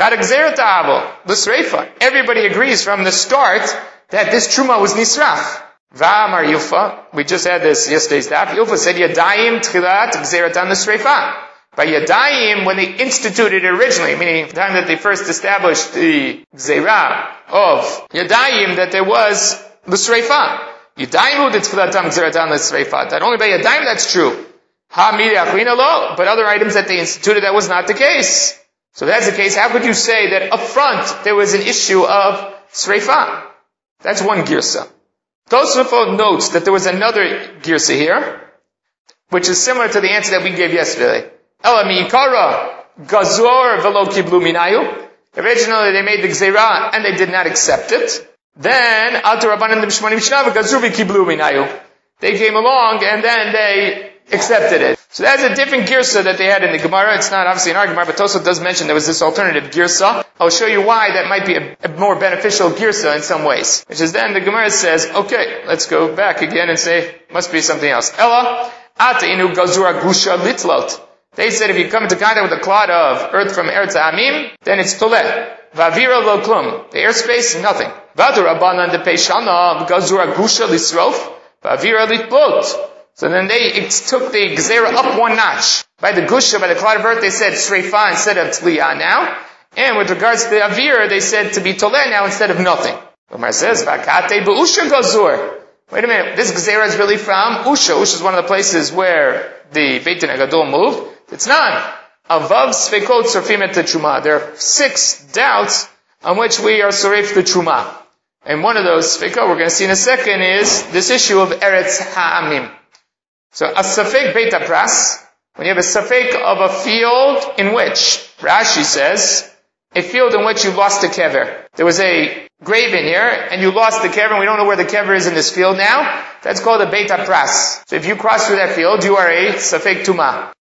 everybody agrees from the start that this truma was nisraf. Va'amar Yufa, we just had this yesterday's daf. Yufa said Yadayim Tchilat Gzeratan Nisrefa. By Yadayim, when they instituted it originally, meaning the time that they first established the Gzera of Yadayim, that there was the Sreifa. Yadayim did Tchilatam Gzeratan Nisrefa. That only by Yadayim that's true. Ha Miri Achrina lo, but other items that they instituted, that was not the case. So if that's the case, how could you say that up front there was an issue of Sreifa? That's one girsa. Tosafot notes that there was another girsa here, which is similar to the answer that we gave yesterday. Ela mi'ikara gazor velo kiblu minayu. Originally they made the gzeira and they did not accept it. Then alter rabbanan d'mishmonim shna v'gazur v'kiblu minayu. They came along and then they accepted it. So that's a different girsa that they had in the Gemara. It's not obviously in our Gemara, but Tosafot does mention there was this alternative girsa. I'll show you why that might be a, a more beneficial girsa in some ways. Which is then the Gemara says, okay, let's go back again and say, must be something else. Ella, ata inu gazura gusha litlot. They said if you come into contact with a clod of earth from Eretz Amim, then it's toleh. Vavira lo klum. The airspace, nothing. Vadu rabbanan de peishana gazura gusha lisrof. Vavira litlot. So then they took the gzera up one notch. By the gusha, by the cloud of earth, they said sreifa instead of tliyah now. And with regards to the avir, they said to be toleh now instead of nothing. Umar says, vakate be'usha gazur. Wait a minute, this gzera is really from Usha. Usha is one of the places where the Beit Din HaGadol moved. It's not. Avav svekot sorfim et truma. There are six doubts on which we are sorif the truma. And one of those svekot, we're going to see in a second, is this issue of Eretz Ha'amim. So, a safek beit pras, when you have a safek of a field in which, Rashi says, a field in which you lost a kever. There was a grave in here, and you lost the kever, and we don't know where the kever is in this field now. That's called a beit pras. So if you cross through that field, you are a safek tuma.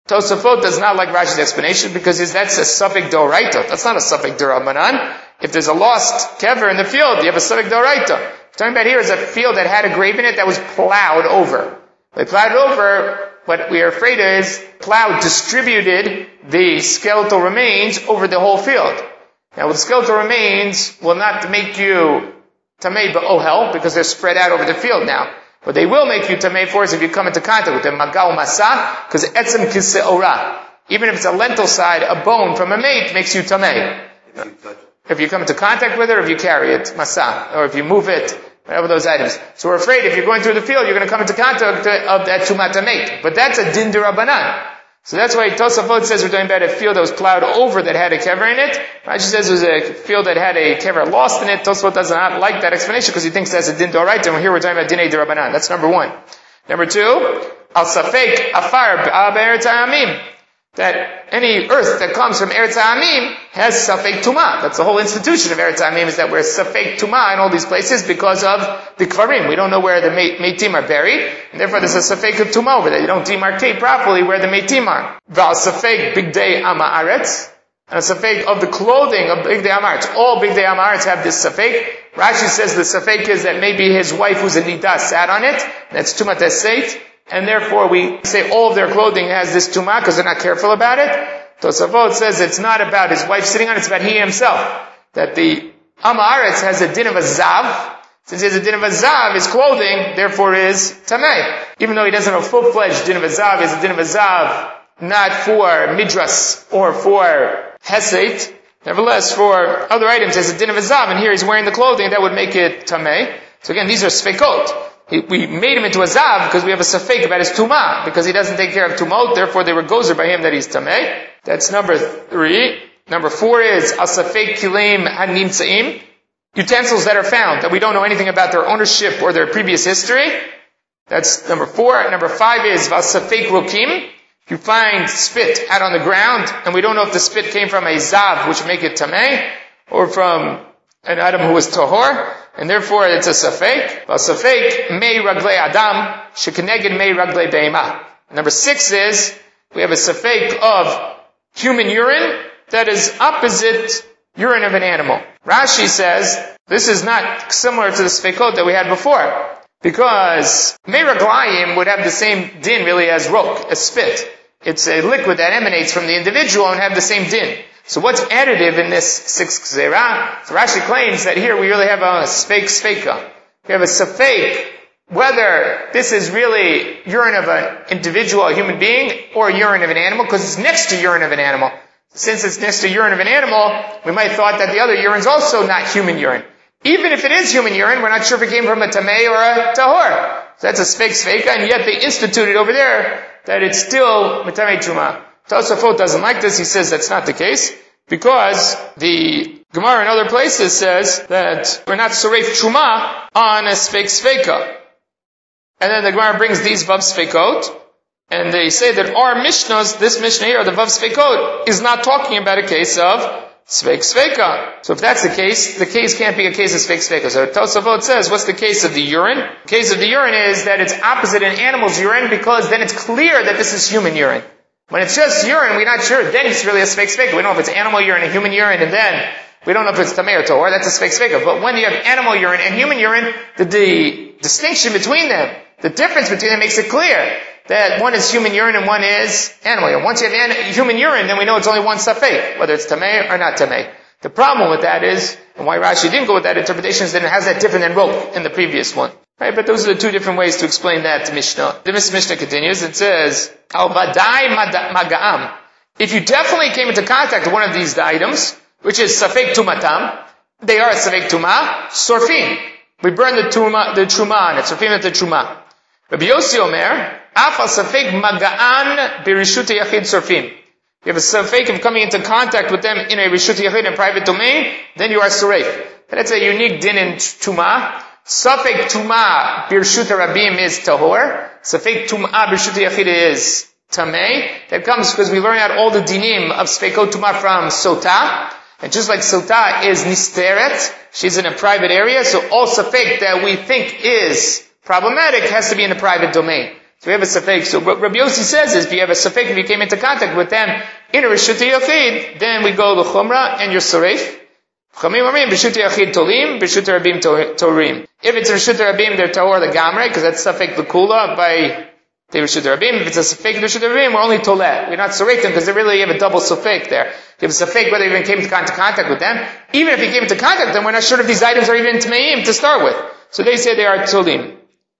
Tosafot does not like Rashi's explanation because that's a Safek Doraita. That's not a Safek Dorabanan. If there's a lost kever in the field, you have a Safek Doraita. What we're talking about here is a field that had a grave in it that was plowed over. They plowed over, what we are afraid is, plowed distributed the skeletal remains over the whole field. Now, the skeletal remains will not make you tamei ba'ohel because they're spread out over the field now. What they will make you tamei for is if you come into contact with them, magal masa, because etzem kise'ora. Even if it's a lentil side, a bone from a mate makes you tamei. If you come into contact with it, or if you carry it, masa, or if you move it, whatever those items. So we're afraid if you're going through the field, you're going to come into contact of that tumat tamei. But that's a din derabanan. So that's why Tosafot says we're talking about a field that was plowed over that had a kever in it. Rashi says it was a field that had a kever lost in it. Tosafot does not like that explanation because he thinks that's a din d'oraita, and here we're talking about dinei d'rabanan. That's number one. Number two, al safek afar b'eretz ha'amim. That any earth that comes from Eretz Ha'amim has Safek Tumah. That's the whole institution of Eretz Ha'amim, is that we're Safek Tumah in all these places because of the Kvarim. We don't know where the Meitim are buried, and therefore there's a Safek of Tumah over there. You don't demarcate properly where the Meitim are. Val Safek Bigdei Ama'aretz, and a Safek of the clothing of Bigdei Ama'aretz. All Bigdei Ama'aretz have this Safek. Rashi says the Safek is that maybe his wife who's a Nidah sat on it. That's Tumat Eseit. And therefore we say all of their clothing has this tumah because they're not careful about it. Tosafot says it's not about his wife sitting on it, it's about he himself. That the Amaretz has a din of a zav. Since he has a din of a zav, his clothing therefore is tamei. Even though he doesn't have a full-fledged din of a zav, he has a din of a zav not for midras or for hesed. Nevertheless, for other items, he has a din of a zav, and here he's wearing the clothing that would make it tamei. So again, these are sfekot. He, we made him into a zav because we have a safek about his tumah, because he doesn't take care of tumot, therefore they were gozer by him that he's tameh. That's number three. Number four is a safek kilim hanimtzaim, utensils that are found, that we don't know anything about their ownership or their previous history. That's number four. Number five is vasafek rokim. You find spit out on the ground, and we don't know if the spit came from a zav, which would make it tameh, or from an item who was tahor, and therefore it's a safek. Well, safek mei raglei adam shekeneged mei raglei beima. Number six is we have a safek of human urine that is opposite urine of an animal. Rashi says this is not similar to the safekot that we had before, because mei raglayim would have the same din really as rok, as spit. It's a liquid that emanates from the individual and have the same din. So what's additive in this six gzera? So Rashi claims that here we really have a sfeik sfeika. We have a safek, whether this is really urine of an individual, a human being, or urine of an animal, because it's next to urine of an animal. Since it's next to urine of an animal, we might have thought that the other urine is also not human urine. Even if it is human urine, we're not sure if it came from a tamei or a tahor. So that's a sfeik sfeika, and yet they instituted over there that it's still metamei truma. Tosafot doesn't like this. He says that's not the case, because the Gemara in other places says that we're not soreif truma on a sfeik sfeika. And then the Gemara brings these vav sfeikot, and they say that our Mishnahs, this Mishnah here, the vav sfeikot, is not talking about a case of sfeik sfeika. So if that's the case, the case can't be a case of sfeik sfeika. So Tosafot says, what's the case of the urine? The case of the urine is that it's opposite an animal's urine, because then it's clear that this is human urine. When it's just urine, we're not sure. Then it's really a sfeik sfeika. We don't know if it's animal urine and human urine, and then we don't know if it's tamei or tahor. That's a sfeik sfeika. But when you have animal urine and human urine, the, the distinction between them, the difference between them makes it clear that one is human urine and one is animal urine. Once you have an, human urine, then we know it's only one safek, whether it's tamei or not tamei. The problem with that is, and why Rashi didn't go with that interpretation, is that it has that different than rope in the previous one. Right, but those are the two different ways to explain that Mishnah. The Mishnah continues, it says, Al vadai maga'am. If you definitely came into contact with one of these items, which is safek tumatam, they are safek tuma, sorfin. We burn the tuma, the truma on it, sorfin at the truma. Rabbi Yossi Omer, Afa safek maga'an birishut yachid sorfin. You have a safek of coming into contact with them in a rishut yachid, in private domain, then you are soreif. That's a unique din in tuma. Safek Tumah Birshut Rabim is Tahor. Safek Tumah Birshut Yachid is Tamei. That comes because we learn out all the dinim of Sfekot Tumah from Sota. And just like Sota is Nisteret, she's in a private area, so all Safek that we think is problematic has to be in the private domain. So we have a safek. So what Rabbi Yossi says is, if you have a safek, if you came into contact with them in a Reshut Yachid, then we go to Chumrah and you're Saref. Chamim Amrim, Reshut Yachid Tolim, Reshut Rabim Torim. If it's Reshut Rabim, they're Tahor the Gamre, because that's safek L'Kula by the Reshut Rabim. If it's a safek Reshut Rabim, we're only Toleh. We're not Saref them, because they really have a double safek there. If you have a safek, whether you even came into contact with them, even if you came into contact with them, we're not sure if these items are even Tmeim to start with. So they say they are Tolim.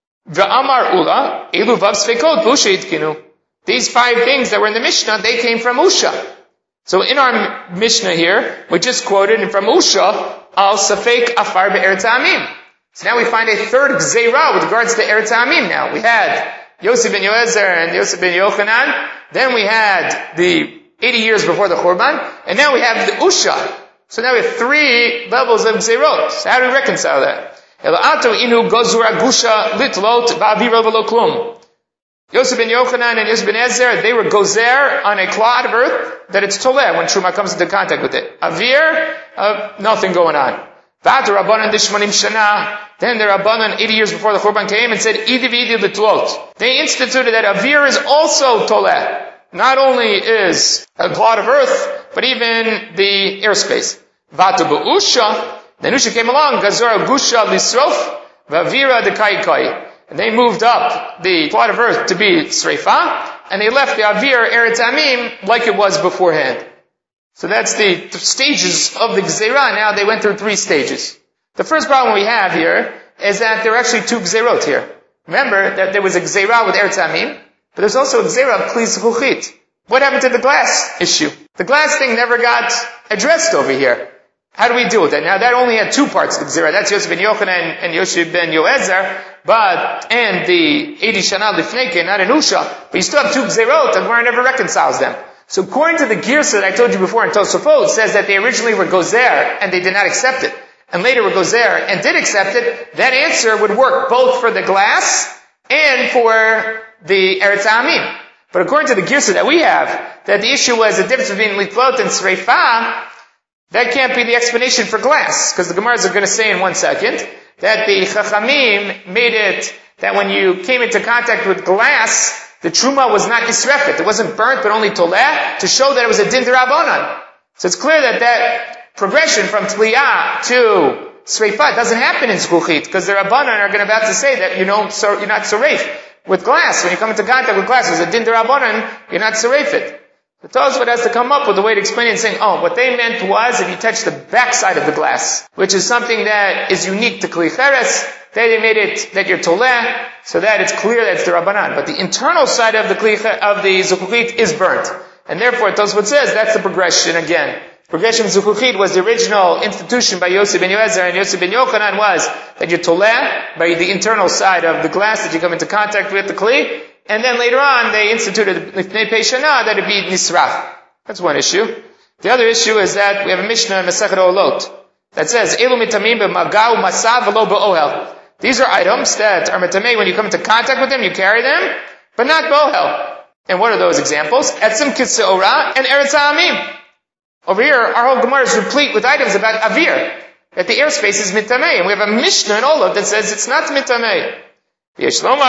V'amar ula, elu vav sfekot v'usha yitkinu. These five things that were in the Mishnah, they came from Usha. So in our Mishnah here, we just quoted from Usha, al safek afar be'eretz ha'amim. So now we find a third gzeira with regards to eretz ha'amim now. We had Yosef ben Yoezer and Yosef ben Yochanan, then we had the eighty years before the Churban, and now we have the Usha. So now we have three levels of gzeirot. So how do we reconcile that? Ela'ato inu gozur agusha litlot va'avira v'lo klum. Yosef ben Yochanan and Yosef ben Ezer, they were gozer on a clod of earth that it's toleh when Truma comes into contact with it. Avir, uh, nothing going on. V'at Rabbanan dishmanim shana. Then the Rabbanan eighty years before the Churban came and said, Idi v'idi litlot. They instituted that avir is also toleh. Not only is a clod of earth, but even the airspace. V'atu b'usha. Then Usha came along, Gazora Gusha Lisrof, Vavira de Kai Kai. And they moved up the plot of earth to be Sreifa, and they left the Avir Eretz Amim like it was beforehand. So that's the stages of the Gzeirah. Now they went through three stages. The first problem we have here is that there are actually two Gzeirot here. Remember that there was a Gzeirah with Eretz Amim, but there's also a Gzeirah of Kli Zechuchit. What happened to the glass issue? The glass thing never got addressed over here. How do we deal with that? Now that only had two parts of the Gzera. That's Yosef ben Yochanan and Yosef ben Yoezer, but, and the eighty Shana Lifneke, not an Usha. But you still have two Gzerot, and Gemara never reconciles them. So according to the Girsa that I told you before in Tosafot, it says that they originally were Gozer, and they did not accept it. And later were Gozer, and did accept it. That answer would work both for the glass, and for the Eretz Amim. But according to the Girsa that we have, that the issue was the difference between Litlot and Sreifa, that can't be the explanation for glass, because the Gemaras are going to say in one second that the Chachamim made it that when you came into contact with glass, the Truma was not Isrefet. It wasn't burnt, but only Toleh, to show that it was a Din D'Rabbanan. So it's clear that that progression from Tliyah to Sreifah doesn't happen in Zchuchit, because the Rabbanan are going to about to say that you know, so you're not Sareif with glass. When you come into contact with glass, it's a Din D'Rabbanan, you're not Sareifit. The Tosfot has to come up with a way to explain it and saying, oh, what they meant was if you touch the backside of the glass, which is something that is unique to Kli Cheres, they made it that you're Toleh, so that it's clear that it's the Rabbanan. But the internal side of the Kli, of the Zuchuchit is burnt. And therefore, Tosfot says that's the progression again. Progression of Zuchuchit was the original institution by Yosef ben Yoezer and Yosef ben Yochanan was that you're Toleh by the internal side of the glass that you come into contact with, the Kli. And then later on, they instituted Lifnei Peishana that it be Nisraf. That's one issue. The other issue is that we have a Mishnah in Masechet Olot that says, Elu mitamim b'magau masav v'lo b'ohel. These are items that are mitamei when you come into contact with them, you carry them, but not b'ohel. And what are those examples? Etzim kitseora and Eretz Ha'amim. Over here, our whole Gemara is replete with items about Avir, that the airspace is mitamei. And we have a Mishnah in Olot that says it's not mitamei. So one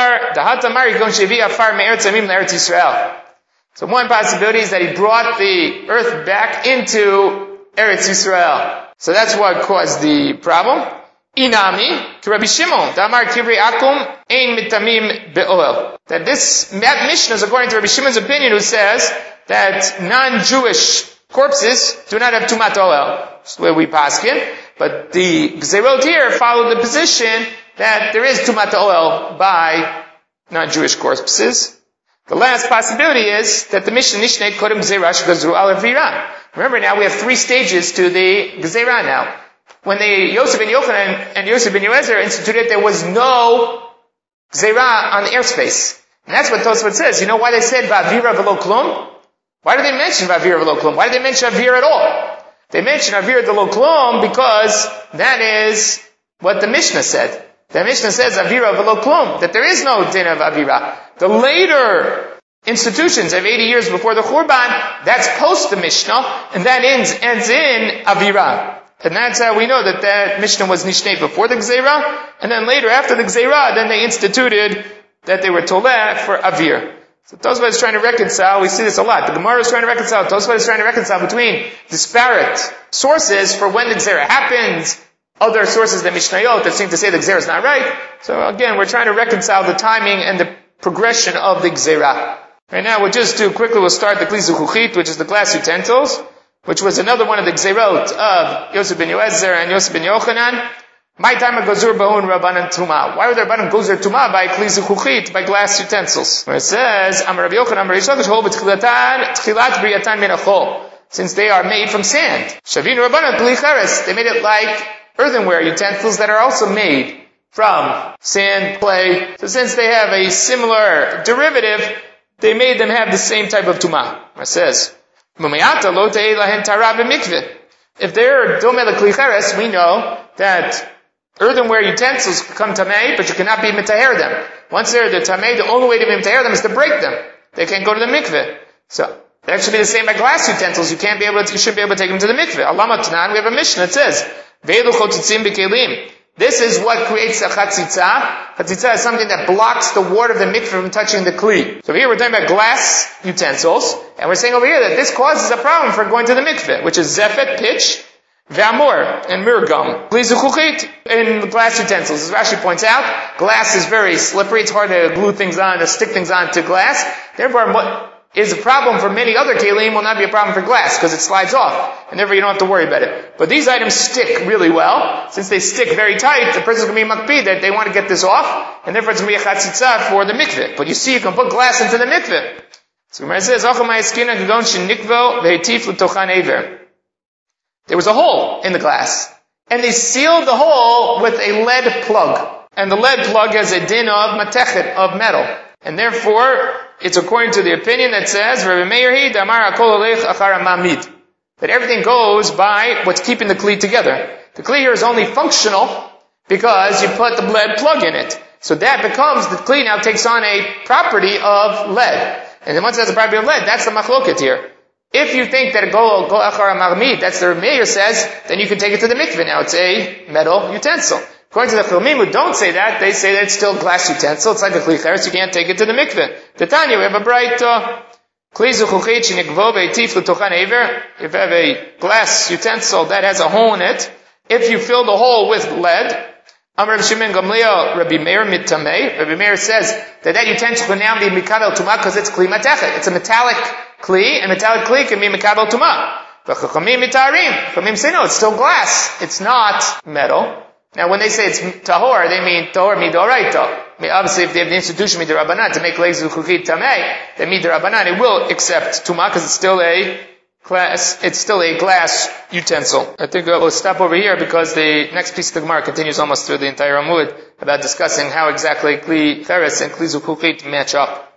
possibility is that he brought the earth back into Eretz Yisrael. So that's what caused the problem. Inami, to Rabbi Shimon, Damar Kivri Akum, Ein Mitamim Be'oel. That this Mishnah is according to Rabbi Shimon's opinion, who says that non-Jewish corpses do not have Tumat Oel. That's the way we paskin. But the Gzerot here followed the position that there is Tumat Oel by non-Jewish corpses. The last possibility is that the Mishnah Nishnei Kodem Gzeirash Gazru Al Avira. Remember now we have three stages to the Gzeirah now. When the Yosef ben Yochanan and Yosef ben Yoezer instituted, there was no Gzeirah on the airspace. And that's what Tosfot says. You know why they said Va'avira v'lo klum? Why did they mention Va'avira v'lo klum? Why did they mention Avir at all? They mention Avir v'lo klum because that is what the Mishnah said. The Mishnah says Avira v'lo klum, that there is no din of Avira. The later institutions of eighty years before the Churban, that's post the Mishnah, and that ends, ends in Avira. And that's how we know that that Mishnah was Nishnei before the Gzeirah, and then later after the Gzeirah, then they instituted that they were toleh for avir. So Tosfot is trying to reconcile, we see this a lot. The Gemara is trying to reconcile, Tosfot is trying to reconcile between disparate sources for when the Gzera happens, other sources than Mishnayot that seem to say the Gzera is not right. So again, we're trying to reconcile the timing and the progression of the Gzera. Right now, we'll just do quickly, we'll start the Kli Zuchuchit, which is the glass utensils, which was another one of the Gzerot of Yosef ben Yoezer and Yosef ben Yochanan. My time of Gozur Ba'un Rabbanan Tuma. Why would the Rabbanan Gozur Tuma by Kli Zuchuchit, by glass utensils? Where it says, Amar Rabbi Yochanan, Amar Yishlakish, Hol B'tchilatan, Tchilat Briatan Min Achol. Since they are made from sand. Shavin Rabbanan Kli Cheres. They made it like earthenware utensils that are also made from sand, clay. So since they have a similar derivative, they made them have the same type of Tuma. It says, if they're Domeh L'Kli Cheres, we know that earthenware utensils become tamei, but you cannot be mitaher them. Once they're the tamei, the only way to be mitaher them is to break them. They can't go to the mikveh. So, that should be the same by glass utensils. You can't be able to, you shouldn't be able to take them to the mikveh. Alama Tanan, we have a Mishnah that says, Veilu Chotzitzim B'Kelim. This is what creates a chatzitza. Chatzitza is something that blocks the water of the mikveh from touching the kli. So here we're talking about glass utensils, and we're saying over here that this causes a problem for going to the mikveh, which is zephet, pitch, V'amor, and mirgam. Kli zuchuchit in glass utensils. As Rashi points out, glass is very slippery. It's hard to glue things on, to stick things onto glass. Therefore, what is a problem for many other kelim will not be a problem for glass, because it slides off, and therefore you don't have to worry about it. But these items stick really well. Since they stick very tight, the person's going to be makpid that they want to get this off, and therefore it's going to be a chatzitza for the mikveh. But you see, you can put glass into the mikveh. So Gemara says, there was a hole in the glass, and they sealed the hole with a lead plug. And the lead plug has a din of matechet, of metal. And therefore, it's according to the opinion that says, that everything goes by what's keeping the kli together. The kli here is only functional because you put the lead plug in it. So that becomes, the kli now takes on a property of lead. And then once it has a property of lead, that's the machloket here. If you think that a go, go achar marmid, that's the Rameir says, then you can take it to the mikveh. Now it's a metal utensil. According to the Chilmim who don't say that, they say that it's still glass utensil. It's like a kli cheres, you can't take it to the mikveh. Titania, we have a bright kli zuchuchit shenikvo veitif l'tochan ever. If you have a glass utensil that has a hole in it, if you fill the hole with lead, Amar Rav Shimon Gamliel, Rabbi Meir mitamei. Rabbi Meir says that that utensil can now be mikabel tumah because it's kli matechet. It's a metallic kli, and metallic kli can be mikabel tumah. But chachamim mitarim. Chachamim say no, it's still glass. It's not metal. Now when they say it's tahor, they mean tahor midoraita. I mean, obviously if they have the institution midorabanan to make legs zuchuchit tamei, then midorabanan it will accept tumah because it's still a glass, it's still a glass utensil. I think we'll stop over here because the next piece of the Gemara continues almost through the entire Amud about discussing how exactly kli cheres and kli zuchuchit match up.